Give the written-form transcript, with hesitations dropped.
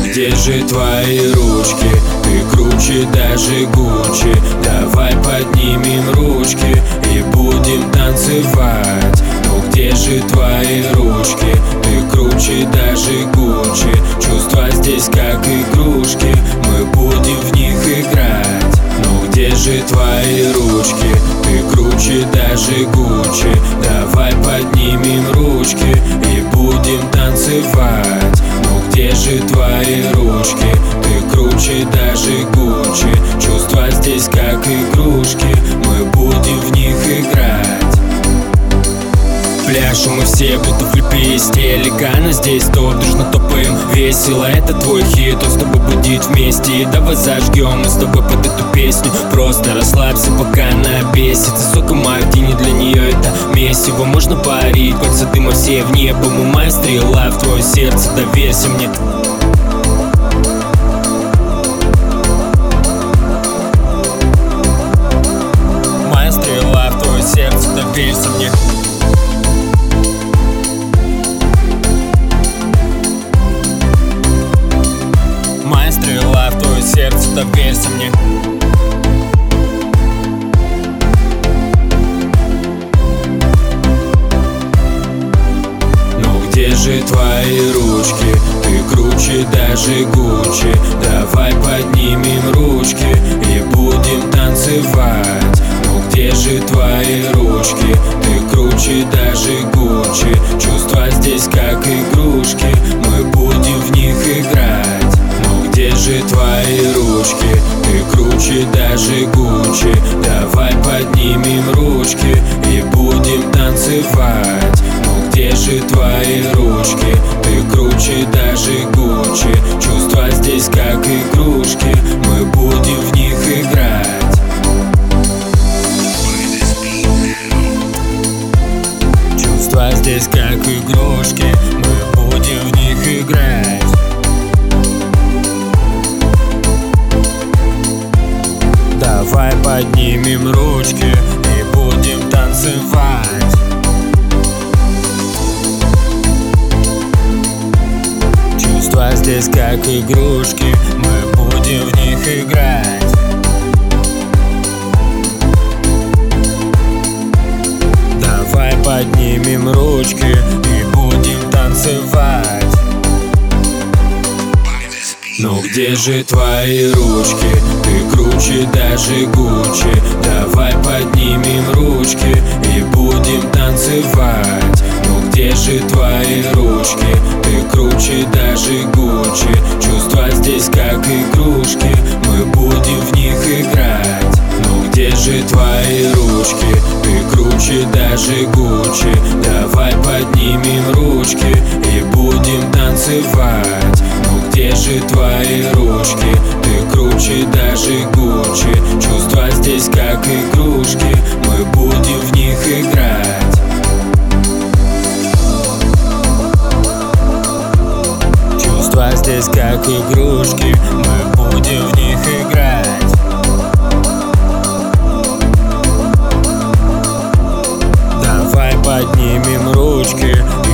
где же твои ручки? Ты круче даже Гуччи. Давай поднимем ручки и будем танцевать. Ну где же твои ручки? Ты круче даже Гуччи. Чувства здесь как игрушки, мы будем в них играть. Ну где же твои ручки? Ты круче даже Гуччи. Давай поднимем ручки и будем танцевать. Ну где же твои ручки? Ты круче даже Гуччи. Чувства здесь как игрушки, мы будем в них играть. Пляшем мы все, будто в клипе из телека. Но здесь топ, дружно топаем, весело. Это твой хит, он с тобой будет вместе. И давай зажгем мы с тобой под эту песню. Просто расслабься, пока она бесит. Высоко мартини, для нее это месиво. Можно парить, кольца дыма все в небо. Мы моя стрела в твое сердце, доверься мне. Моя стрела в твое сердце, доверься мне. Моя стрела в твое сердце, доверься мне. Ну где же твои ручки? Ты круче даже Гуччи. Давай поднимем ручки и будем танцевать. Ну где же твои ручки? Ты круче даже Гуччи. Чувства здесь как игрушки, мы будем в них играть. Где же твои ручки? Ты круче даже Гуччи. Давай поднимем ручки и будем танцевать. Ну где же твои ручки? Ты круче даже Гуччи. Чувства здесь как игрушки, мы будем в них играть. Чувства здесь как игрушки, мы будем в них играть. Давай поднимем ручки и будем танцевать. Чувства здесь как игрушки, мы будем в них играть. Давай поднимем ручки и будем танцевать. Ну где же твои ручки? Ты круче даже Гуччи. Давай поднимем ручки и будем танцевать. Ну где же твои ручки? Ты круче даже Гуччи. Чувства здесь как игрушки, мы будем в них играть. Ну где же твои ручки? Ты круче даже Гуччи. Давай поднимем ручки и будем танцевать. Ну где же твои ручки? Ты круче даже Гуччи. Чувства здесь как игрушки, мы будем в них играть. Чувства здесь как игрушки, мы будем в них играть. Давай поднимем ручки